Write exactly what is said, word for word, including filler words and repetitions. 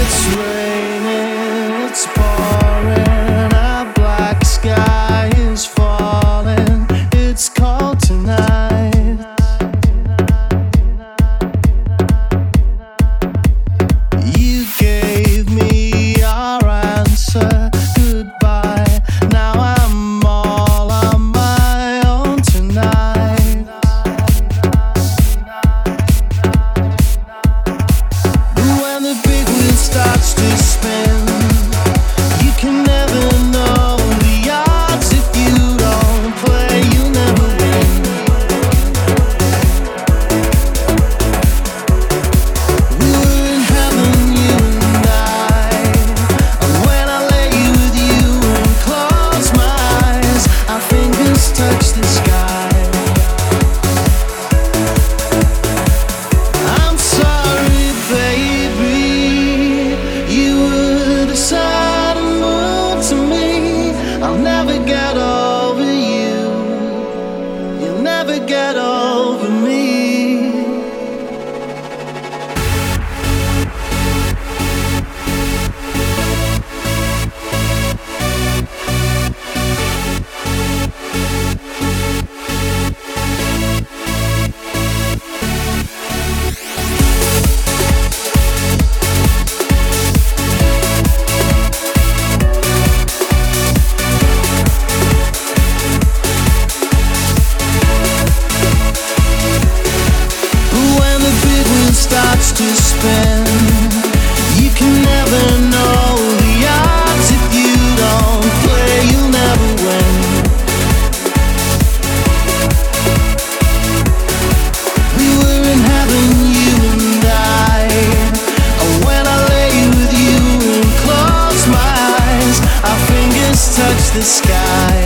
It's raining, it's pouring, a black sky is falling. It's cold tonight. You gave me your answer, goodbye. Now I'm all on my own tonight. When the big wheel starts to spin, you can never know the odds. If you don't play, you'll never win. We were in heaven, you and I, and when I lay with you and close my eyes, our fingers touch the sky. I'm sorry, baby, you were the sun and moon to me. I'll never get over you, you'll never get over me. When the big wheel starts to spin, you can never know the odds. If you don't play, you'll never win. We were in heaven, you and I, and when I lay with you and close my eyes, our fingers touch the sky.